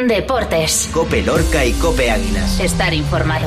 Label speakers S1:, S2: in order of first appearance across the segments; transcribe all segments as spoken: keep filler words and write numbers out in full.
S1: Deportes.
S2: COPE Lorca y COPE Águilas.
S1: Estar informado.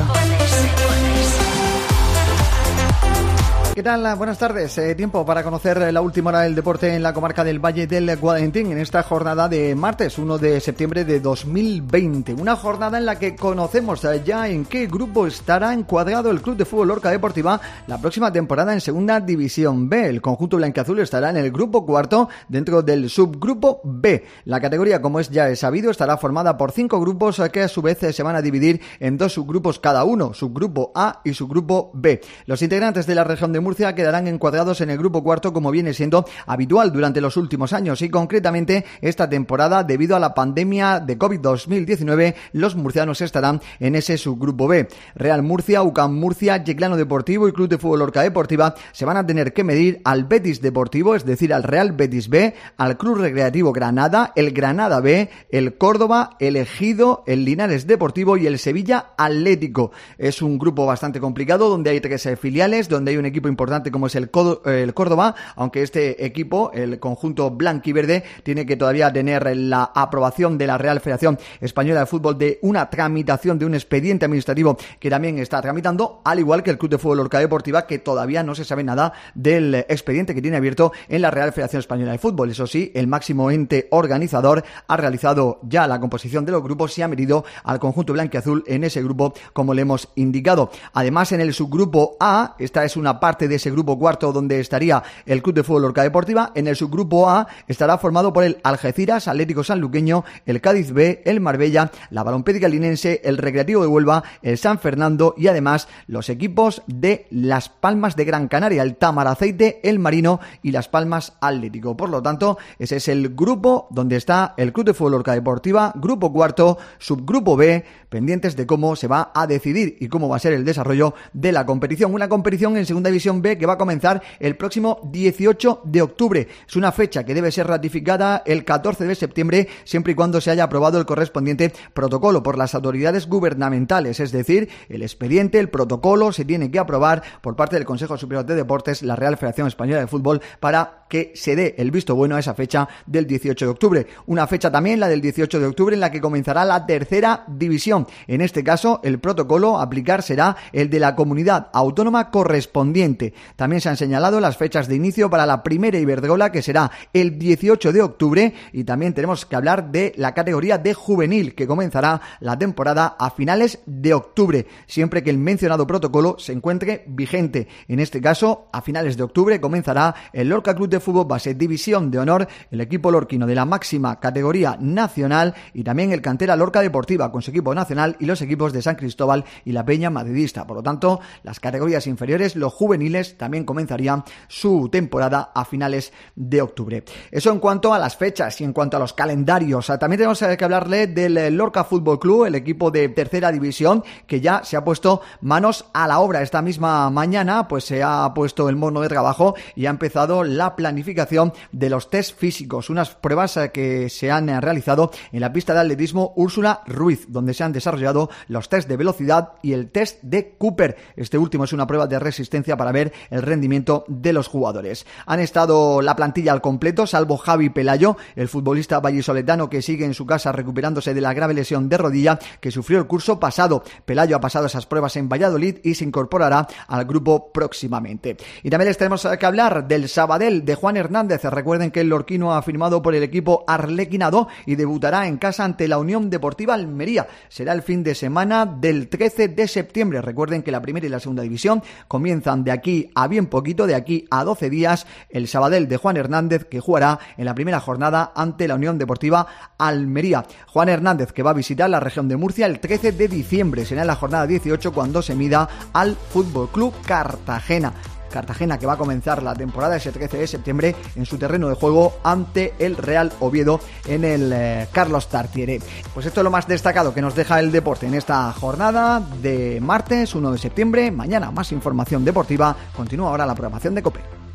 S3: ¿Qué tal? Buenas tardes. Eh, tiempo para conocer la última hora del deporte en la comarca del Valle del Guadalentín en esta jornada de martes primero de septiembre de dos mil veinte. Una jornada en la que conocemos ya en qué grupo estará encuadrado el Club de Fútbol Lorca Deportiva la próxima temporada en Segunda División B. El conjunto blanquiazul estará en el grupo cuarto dentro del subgrupo B. La categoría, como es ya sabido, estará formada por cinco grupos que a su vez se van a dividir en dos subgrupos cada uno, subgrupo A y subgrupo B. Los integrantes de la región de Murcia quedarán encuadrados en el grupo cuarto, como viene siendo habitual durante los últimos años, y concretamente esta temporada, debido a la pandemia de COVID dos mil diecinueve, los murcianos estarán en ese subgrupo B. Real Murcia, U C A M Murcia, Chiclano Deportivo y Club de Fútbol Lorca Deportiva se van a tener que medir al Betis Deportivo, es decir, al Real Betis B, al Club Recreativo Granada, el Granada B, el Córdoba, el Ejido, el Linares Deportivo y el Sevilla Atlético. Es un grupo bastante complicado donde hay tres filiales, donde hay un equipo importante como es el, el Córdoba, aunque este equipo, el conjunto blanquiverde, tiene que todavía tener la aprobación de la Real Federación Española de Fútbol de una tramitación de un expediente administrativo que también está tramitando, al igual que el Club de Fútbol Lorca Deportiva, que todavía no se sabe nada del expediente que tiene abierto en la Real Federación Española de Fútbol. Eso sí, el máximo ente organizador ha realizado ya la composición de los grupos y ha medido al conjunto blanquiazul en ese grupo, como le hemos indicado. Además, en el subgrupo A, esta es una parte de ese grupo cuarto donde estaría el Club de Fútbol Lorca Deportiva. En el subgrupo A estará formado por el Algeciras, Atlético Sanluqueño, el Cádiz B, el Marbella, la Balompédica Linense, el Recreativo de Huelva, el San Fernando y además los equipos de Las Palmas de Gran Canaria, el Tamaraceite, el Marino y Las Palmas Atlético. Por lo tanto, ese es el grupo donde está el Club de Fútbol Lorca Deportiva, grupo cuarto, subgrupo B, pendientes de cómo se va a decidir y cómo va a ser el desarrollo de la competición. Una competición en Segunda División B que va a comenzar el próximo dieciocho de octubre. Es una fecha que debe ser ratificada el catorce de septiembre, siempre y cuando se haya aprobado el correspondiente protocolo por las autoridades gubernamentales, es decir, el expediente, el protocolo se tiene que aprobar por parte del Consejo Superior de Deportes, la Real Federación Española de Fútbol, para que se dé el visto bueno a esa fecha del dieciocho de octubre. Una fecha también, la del dieciocho de octubre, en la que comenzará la tercera división. En este caso, el protocolo a aplicar será el de la comunidad autónoma correspondiente. También se han señalado las fechas de inicio para la primera Iberdrola, que será el dieciocho de octubre, y también tenemos que hablar de la categoría de juvenil, que comenzará la temporada a finales de octubre, siempre que el mencionado protocolo se encuentre vigente. En este caso, a finales de octubre comenzará el Lorca Club de Fútbol Base División de Honor, el equipo lorquino de la máxima categoría nacional, y también el Cantera Lorca Deportiva con su equipo nacional y los equipos de San Cristóbal y la Peña Madridista. Por lo tanto, las categorías inferiores, los juveniles, también comenzarían su temporada a finales de octubre. Eso en cuanto a las fechas y en cuanto a los calendarios. También tenemos que hablarle del Lorca Fútbol Club, el equipo de tercera división, que ya se ha puesto manos a la obra. Esta misma mañana pues se ha puesto el mono de trabajo y ha empezado la planificación de los test físicos, unas pruebas que se han realizado en la pista de atletismo Úrsula Ruiz, donde se han desarrollado los test de velocidad y el test de Cooper. Este último es una prueba de resistencia para ver el rendimiento de los jugadores. Han estado la plantilla al completo, salvo Javi Pelayo, el futbolista vallisoletano que sigue en su casa recuperándose de la grave lesión de rodilla que sufrió el curso pasado. Pelayo ha pasado esas pruebas en Valladolid y se incorporará al grupo próximamente. Y también les tenemos que hablar del Sabadell de Juan Hernández. Recuerden que el lorquino ha firmado por el equipo arlequinado y debutará en casa ante la Unión Deportiva Almería. Será el fin de semana del trece de septiembre. Recuerden que la primera y la segunda división comienzan de aquí a bien poquito, de aquí a doce días. El Sabadell de Juan Hernández, que jugará en la primera jornada ante la Unión Deportiva Almería. Juan Hernández, que va a visitar la región de Murcia el trece de diciembre. Será en la jornada dieciocho cuando se mida al Fútbol Club Cartagena. Cartagena, que va a comenzar la temporada ese trece de septiembre en su terreno de juego ante el Real Oviedo en el eh, Carlos Tartiere. Pues esto es lo más destacado que nos deja el deporte en esta jornada de martes primero de septiembre. Mañana más información deportiva. Continúa ahora la programación de COPE.